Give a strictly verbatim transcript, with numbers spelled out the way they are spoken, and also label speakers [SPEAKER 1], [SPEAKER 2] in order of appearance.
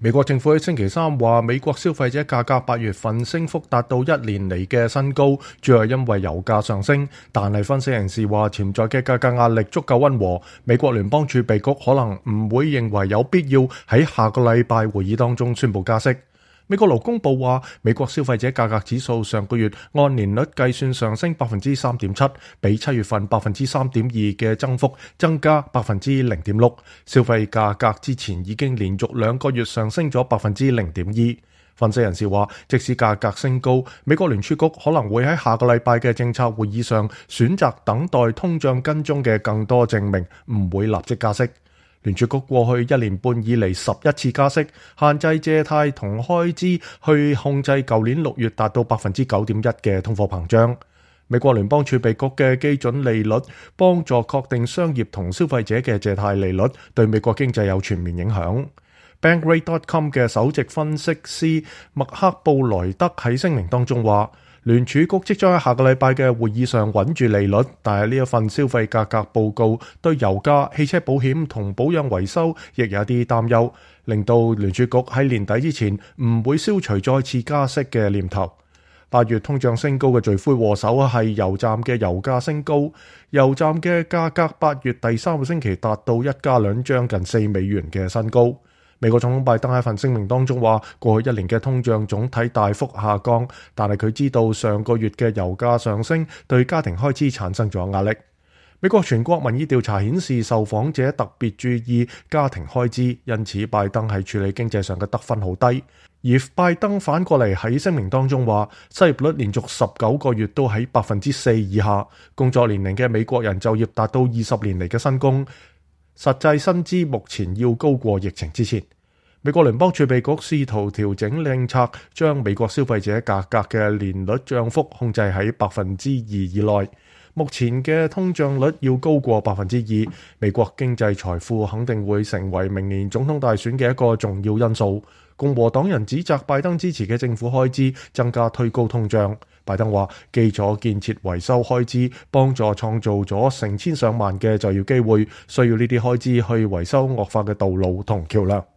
[SPEAKER 1] 美國政府喺星期三話，美國消費者價格八月份升幅達到一年嚟嘅新高，主要係因為油價上升。但係分析人士話，潛在嘅價格壓力足夠溫和，美國聯邦儲備局可能唔會認為有必要喺下個禮拜會議當中宣布加息。美國勞工部話，美國消費者價格指數上個月按年率計算上升百分之三點七，比七月份百分之三點二嘅增幅增加百分之零點六。消費價格之前已經連續兩個月上升咗百分之零點二。分析人士話，即使價格升高，美國聯儲局可能會喺下個禮拜嘅政策會議上選擇等待通脹跟蹤嘅更多證明，唔會立即加息。聯儲局過去一年半以嚟十一次加息，限制借貸同開支去控制舊年六月達到百分之九點一嘅通貨膨脹。美國聯邦儲備局嘅基準利率幫助確定商業同消費者嘅借貸利率，對美國經濟有全面影響。Bankrate dot com 嘅首席分析師麥克布萊德喺聲明當中話，聯儲局即將喺下個禮拜嘅會議上穩住利率，但係呢一份消費價格報告對油價、汽車保險同保養維修亦有啲擔憂，令到聯儲局喺年底之前唔會消除再次加息嘅念頭。八月通脹升高嘅罪魁禍首係油站嘅油價升高，油站嘅價格八月第三個星期達到一加侖將近四美元嘅新高。美國總統拜登喺份聲明當中話，過去一年嘅通脹總體大幅下降，但係佢知道上個月嘅油價上升對家庭開支產生咗壓力。美國全國民意調查顯示，受訪者特別注意家庭開支，因此拜登喺處理經濟上嘅得分好低。而拜登反過嚟喺聲明當中話，失業率連續十九個月都喺百分之四以下，工作年齡嘅美國人就業達到二十年嚟嘅新高。實際薪資目前要高過疫情之前。美國聯邦儲備局試圖調整政策，將美國消費者價格嘅年率漲幅控制喺百分之二以內。目前嘅通脹率要高過百分之二，美國經濟財富肯定會成為明年總統大選嘅一個重要因素。共和黨人指責拜登支持嘅政府開支增加推高通脹。拜登話，基礎建設維修開支幫助創造咗成千上萬嘅就業機會，需要呢啲開支去維修惡化嘅道路同橋樑。